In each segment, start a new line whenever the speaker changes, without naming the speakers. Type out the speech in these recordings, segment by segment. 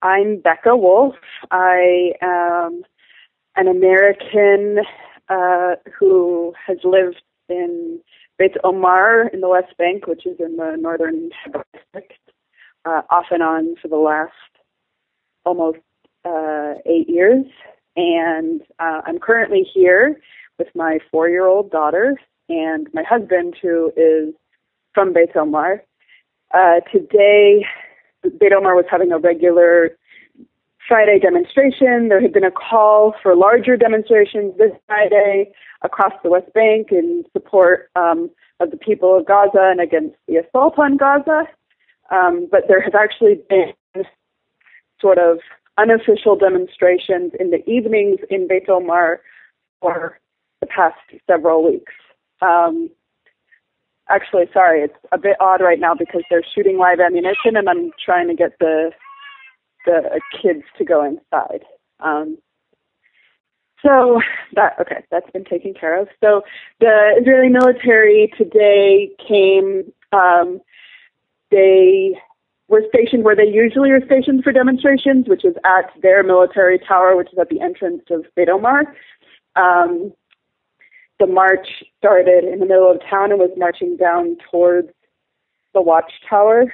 I'm Becca Wolf. I am an American who has lived in Beit Omar in the West Bank, which is in the northern district, off and on for the last almost 8 years. And I'm currently here with my 4-year-old daughter and my husband, who is from Beit Omar. Today, Beit Omar was having a regular Friday demonstration. There had been a call for larger demonstrations this Friday across the West Bank in support of the people of Gaza and against the assault on Gaza. But there have actually been sort of unofficial demonstrations in the evenings in Beit Omar for the past several weeks. Actually, sorry, it's a bit odd right now because they're shooting live ammunition and I'm trying to get the kids to go inside. That's been taken care of. So the Israeli military today came, they were stationed where they usually are stationed for demonstrations, which is at their military tower, which is at the entrance of Beit Omar. The march started in the middle of town and was marching down towards the watchtower.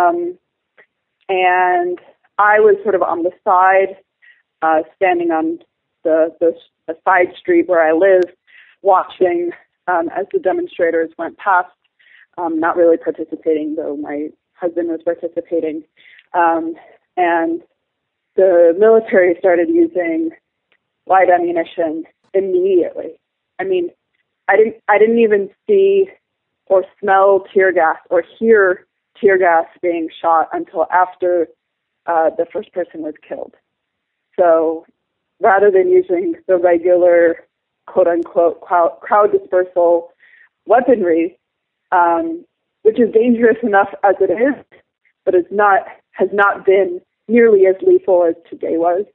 And I was sort of on the side, standing on the side street where I live, watching as the demonstrators went past, not really participating, though my husband was participating. And the military started using live ammunition immediately. I mean, I didn't even see or smell tear gas or hear tear gas being shot until after the first person was killed. So rather than using the regular quote-unquote crowd dispersal weaponry, which is dangerous enough as it is, but has not been nearly as lethal as today was.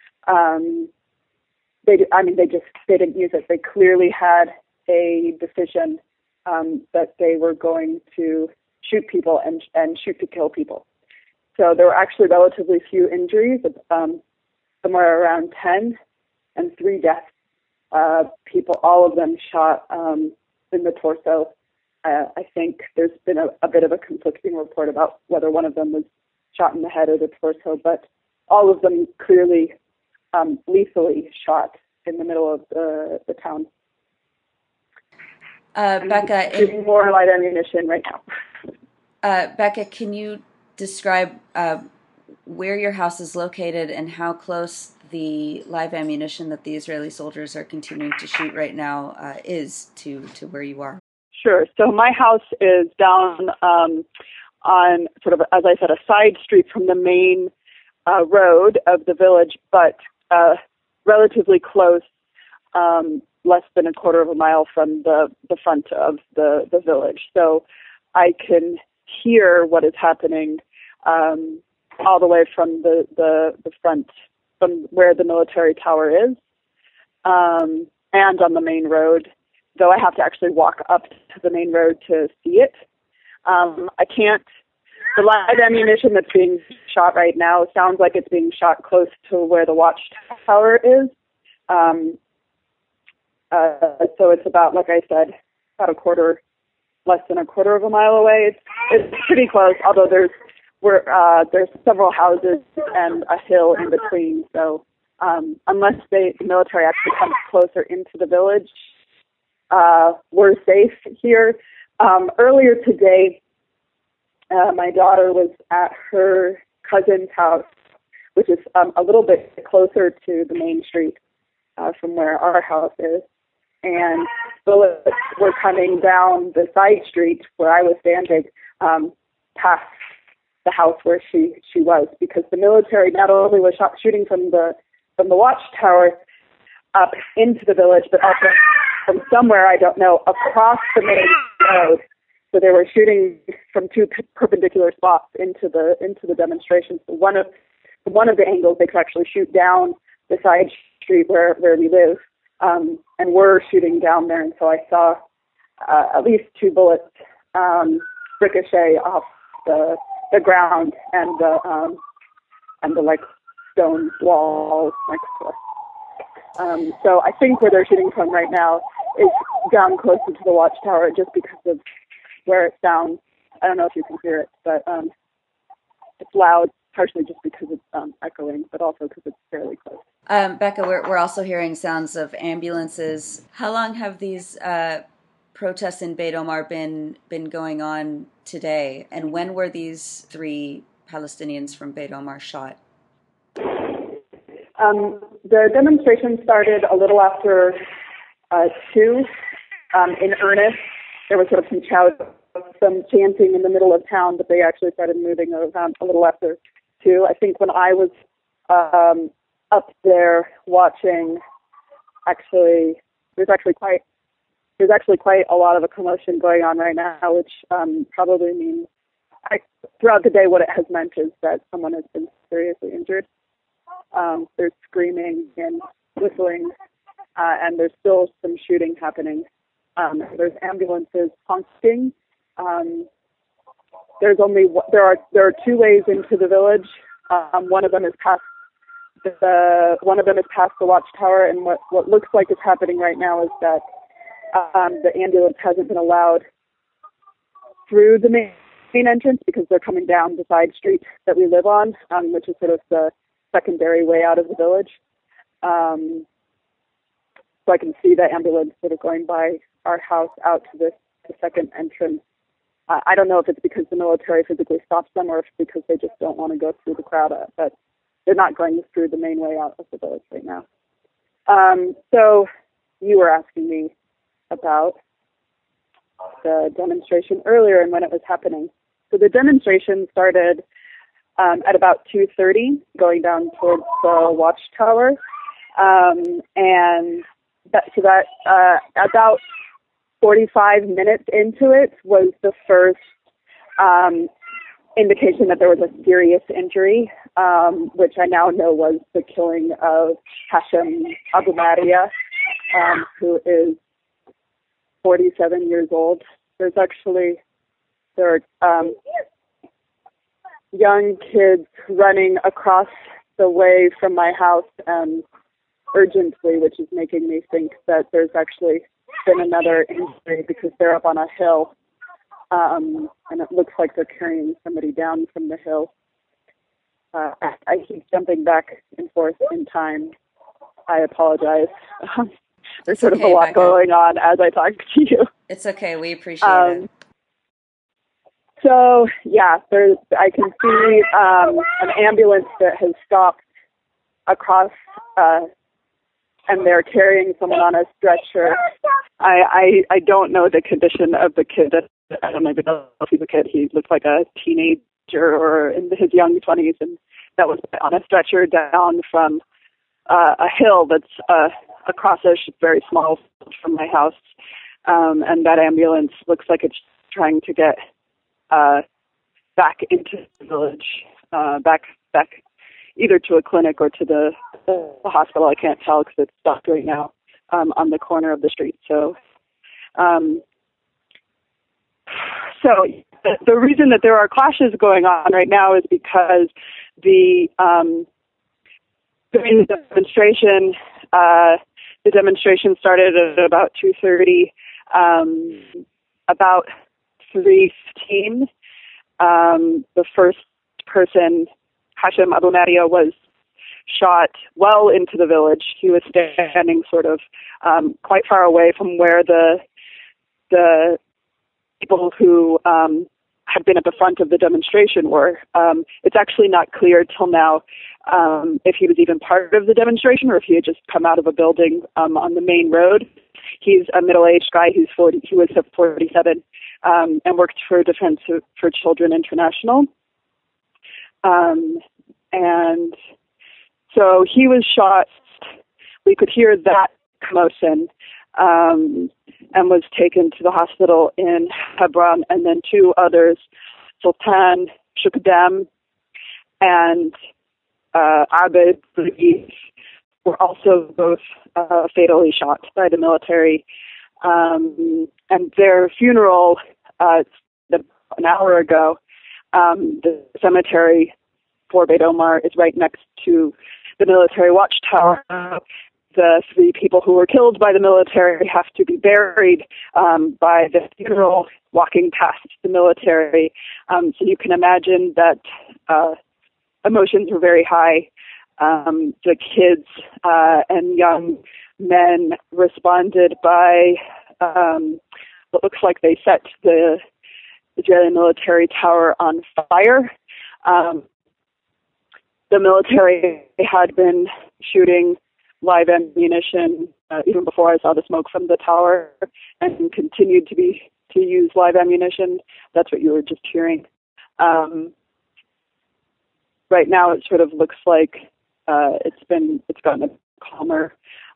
They didn't use it. They clearly had a decision that they were going to shoot people and shoot to kill people. So there were actually relatively few injuries, somewhere around 10, and 3 deaths. People, all of them shot in the torso. I think there's been a bit of a conflicting report about whether one of them was shot in the head or the torso, but all of them clearly lethally shot in the middle of the town.
Becca,
shooting more light ammunition right now.
Becca, can you describe where your house is located and how close the live ammunition that the Israeli soldiers are continuing to shoot right now is to where you are?
Sure. So my house is down on sort of, as I said, a side street from the main road of the village, but relatively close, less than a quarter of a mile from the front of the village. So I can hear what is happening all the way from the front, from where the military tower is, and on the main road, though I have to actually walk up to the main road to see it. The live ammunition that's being shot right now sounds like it's being shot close to where the watchtower is. So it's about, like I said, about less than a quarter of a mile away. It's pretty close, although there's several houses and a hill in between. So unless the military actually comes closer into the village, we're safe here. Earlier today, my daughter was at her cousin's house, which is a little bit closer to the main street from where our house is. And bullets were coming down the side street where I was standing, past the house where she was, because the military not only was shooting from the watchtower up into the village, but also from somewhere, I don't know, across the main road. So they were shooting from 2 perpendicular spots into the demonstration. So one of the angles, they could actually shoot down the side street where we live, and we're shooting down there. And so I saw at least 2 bullets ricochet off the ground and and the like stone walls next to us. So I think where they're shooting from right now is down closer to the watchtower, just because of where it sounds. I don't know if you can hear it, but it's loud, partially just because it's echoing, but also because it's fairly close.
Becca, we're also hearing sounds of ambulances. How long have these protests in Beit Omar been going on today? And when were these 3 Palestinians from Beit Omar shot?
The demonstration started a little after 2 in earnest. There was sort of some chanting in the middle of town, but they actually started moving around a little after 2. I think when I was up there watching, there's actually quite a lot of a commotion going on right now, which probably means throughout the day what it has meant is that someone has been seriously injured. There's screaming and whistling, and there's still some shooting happening. There's ambulances honking. There are 2 ways into the village. One of them is past the watchtower, and what looks like is happening right now is that the ambulance hasn't been allowed through the main entrance because they're coming down the side street that we live on, which is sort of the secondary way out of the village. So I can see the ambulance sort of going by our house out to the second entrance. I don't know if it's because the military physically stops them or if it's because they just don't want to go through the crowd, but they're not going through the main way out of the village right now. So you were asking me about the demonstration earlier and when it was happening. So the demonstration started at about 2:30, going down towards the watchtower, and about 45 minutes into it was the first indication that there was a serious injury, which I now know was the killing of Hashem Abu Maria, who is 47 years old. There are young kids running across the way from my house urgently, which is making me think that there's actually been another injury because they're up on a hill, and it looks like they're carrying somebody down from the hill. I keep jumping back and forth in time. I apologize. There's sort of a lot going on as I talk to you.
It's okay. We appreciate it.
So, yeah, I can see an ambulance that has stopped across, and they're carrying someone on a stretcher. I don't know the condition of the kid. I don't even know if he's a kid. He looks like a teenager or in his young 20s, and that was on a stretcher down from a hill that's across a very small field from my house. And that ambulance looks like it's trying to get back into the village, back either to a clinic or to the hospital. I can't tell because it's stopped right now on the corner of the street. So the reason that there are clashes going on right now is because during the demonstration started at about 2:30. About 3:15, the first person, Hashem Abu Maria, was shot well into the village. He was standing sort of quite far away from where the people who had been at the front of the demonstration were. It's actually not clear till now if he was even part of the demonstration or if he had just come out of a building on the main road. He's a middle-aged guy who's 40. He was 47 and worked for Defense for Children International. And so he was shot. We could hear that commotion and was taken to the hospital in Hebron. And then 2 others, Sultan Shukdam and Abed Louis, were also both fatally shot by the military. And their funeral, an hour ago, the cemetery for Beit Omar is right next to the military watchtower. The 3 people who were killed by the military have to be buried by the funeral walking past the military. So you can imagine that emotions were very high. The kids and young men responded by what looks like they set the Israeli military tower on fire. The military had been shooting live ammunition even before I saw the smoke from the tower, and continued to use live ammunition. That's what you were just hearing. Right now, it sort of looks like it's gotten a bit calmer,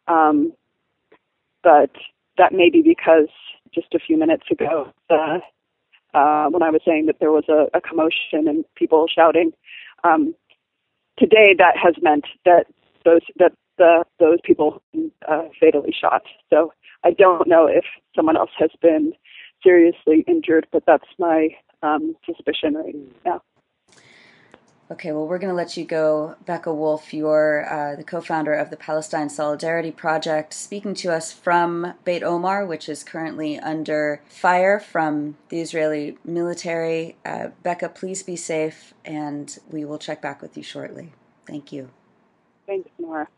but that may be because just a few minutes ago, when I was saying that there was a commotion and people shouting, today that has meant that those people fatally shot. So I don't know if someone else has been seriously injured, but that's my suspicion right now.
Okay, well, we're going to let you go. Becca Wolf, you're the co-founder of the Palestine Solidarity Project, speaking to us from Beit Omar, which is currently under fire from the Israeli military. Becca, please be safe, and we will check back with you shortly. Thank you.
Thanks, Nora.